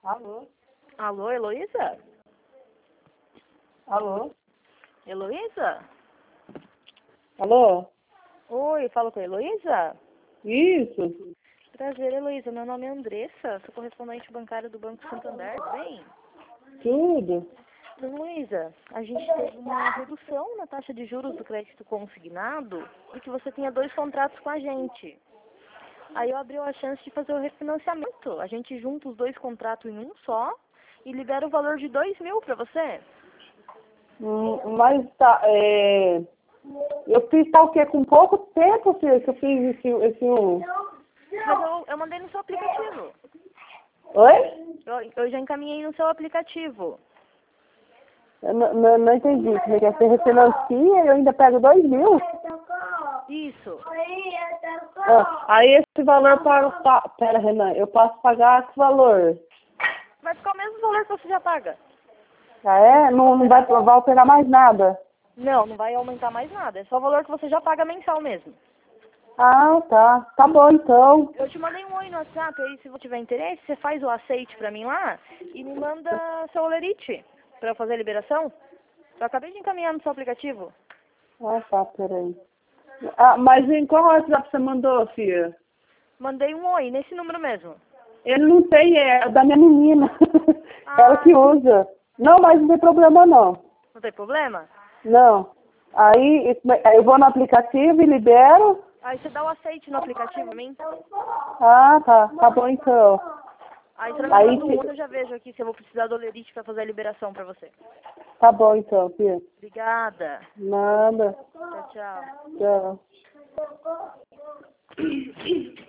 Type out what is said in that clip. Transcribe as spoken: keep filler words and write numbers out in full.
Alô? Alô, Heloísa? Alô? Heloísa? Alô? Oi, falo com a Heloísa? Isso? Prazer, Heloísa. Meu nome é Andressa, sou correspondente bancária do Banco Santander, tudo bem? Tudo? Heloísa, a gente teve uma redução na taxa de juros do crédito consignado e que você tinha dois contratos com a gente. Aí eu abri a chance de fazer o refinanciamento. A gente junta os dois contratos em um só e libera o valor de dois mil para você. Hum, mas tá, é... Eu fiz tal que com pouco tempo, filho, que eu fiz esse, esse um. Mas eu, eu mandei no seu aplicativo. Oi? Eu, eu já encaminhei no seu aplicativo. Eu não, não, não entendi. Como é que é? Você refinancia e eu ainda pego dois mil? Isso. Ah, aí esse valor eu pago... Pa... Pera, Renan, eu posso pagar esse valor? Vai ficar o mesmo valor que você já paga. Ah, é? Não, não vai, vai alterar mais nada? Não, não vai aumentar mais nada. É só o valor que você já paga mensal mesmo. Ah, tá. Tá bom, então. Eu te mandei um oi no WhatsApp, aí se você tiver interesse, você faz o aceite pra mim lá e me manda seu olerite pra eu fazer a liberação. Eu acabei de encaminhar no seu aplicativo. Ah, tá, peraí. Ah, mas em qual WhatsApp você mandou, filha? Mandei um oi, nesse número mesmo. Ele não tem, é da minha menina. Ela Ah, que usa. Não, mas não tem problema não. não tem problema? Não. Aí aí eu vou no aplicativo e libero. Aí você dá o aceite no aplicativo pra mim. Ah, tá. Tá bom então. Aí você me Aí manda um se- oi, eu já vejo aqui se eu vou precisar do olerite pra fazer a liberação pra você. tá bom então, filha. Obrigada. Nada. Tchau, tchau. Tchau.